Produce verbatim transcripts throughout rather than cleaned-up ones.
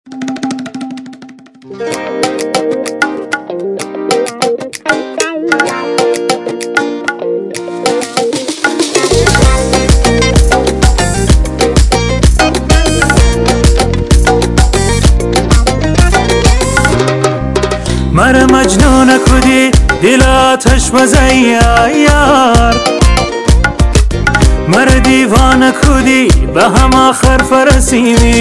مر مجنون کدی دل آتش بزن یار، مر دیوانه کدی به هم آخر فرسی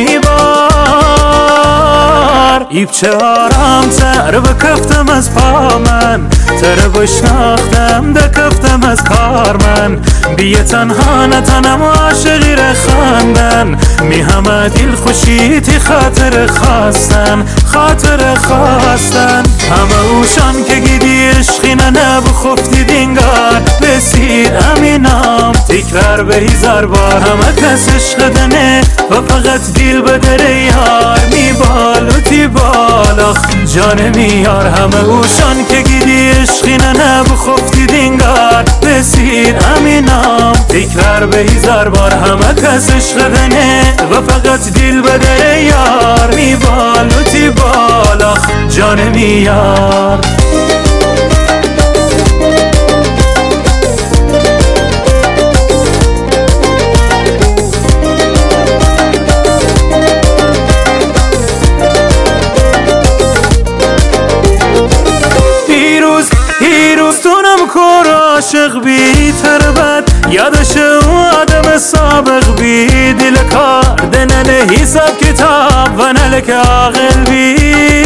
میبار. ایب چه آرام تر بکفتم از پا من، تر بشناختم دکفتم از کار من. بیه تنها نتنم عاشقی رخاندن، می همه دل خوشی تی خاطر خواستن، خاطر خواستن. همه اوشان که گیدی عشقی نه بخفتی دینگار بسید امینام تکرار به هزار بار. همه کس عشق دنه و فقط دل بدره یار، می بالو تی بالاخ جان میار. همه اوشان که گیدی عشقی نه بخفتی دینگار بسید امینام تکرار به هزار بار. همه کس عشق دنه و فقط دل بدره یار، می بالو تی بالاخ جان میار. کور عاشق بی تربت یادش او آدم سابق بی دل کار دننه حساب کتاب و نلک عاقل بی.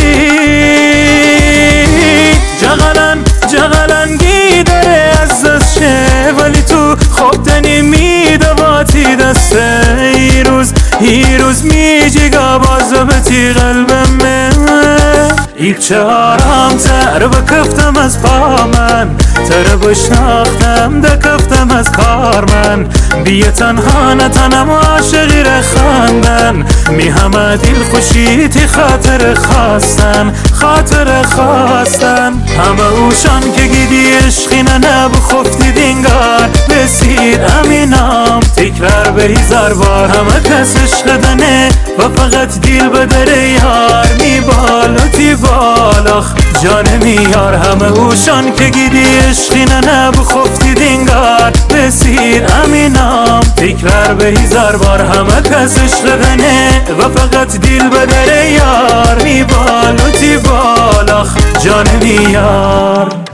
جغلن جغلن گیدره از دست شه ولی تو خوب تنی میدواتی دسته. ای روز ای روز می جگا بازو بتی قلبم من. ایک چه آرام تر بکفتم از پا من، تر بشناختم دکفتم از کار من. بیه تنها نتنم عاشقی رخاندن، می همه دل خوشی تی خاطر خواستن، خاطر خواستن. همه اوشان که گیدی عشقی نه بخفتی دینگار بسید امینام تکرار به هزار بار. همه کس عشق دنه و فقط دل بدره یار، می بالو تی بالاخ جان میار. همه اوشان که گیدی عشقی نه بخفتی دینگار بسید امینام تکرار به هزار بار. همه کس عشق دنه و فقط دل بدره یار، می بالو تی بالاخ جان میار.